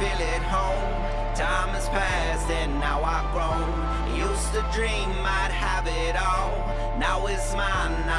feel at home. Time has passed and now I've grown. Used to dream I'd have it all. Now it's mine.